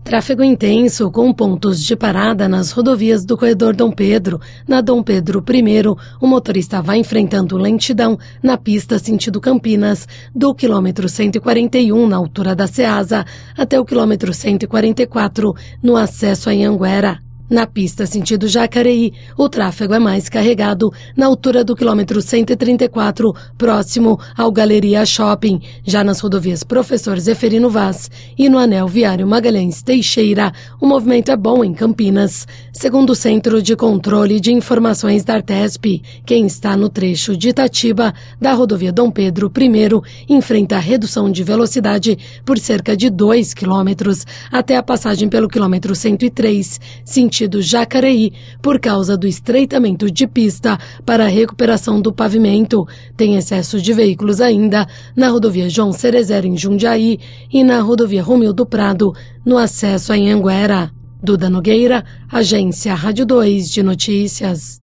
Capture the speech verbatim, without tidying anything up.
Tráfego intenso com pontos de parada nas rodovias do corredor Dom Pedro. Na Dom Pedro I, o motorista vai enfrentando lentidão na pista sentido Campinas, do quilômetro cento e quarenta e um na altura da Ceasa até o quilômetro cento e quarenta e quatro no acesso a Anhanguera. Na pista sentido Jacareí, o tráfego é mais carregado na altura do quilômetro cento e trinta e quatro, próximo ao Galeria Shopping. Já nas rodovias Professor Zeferino Vaz e no anel viário Magalhães Teixeira, o movimento é bom em Campinas. Segundo o Centro de Controle de Informações da Artesp, quem está no trecho de Itatiba da rodovia Dom Pedro I enfrenta a redução de velocidade por cerca de dois quilômetros até a passagem pelo quilômetro cento e três, sentido sentido Jacareí, por causa do estreitamento de pista para a recuperação do pavimento. Tem excesso de veículos ainda na rodovia João Cerezer, em Jundiaí, e na rodovia Romildo Prado, no acesso a Anhanguera. Duda Nogueira, Agência Rádio dois de Notícias.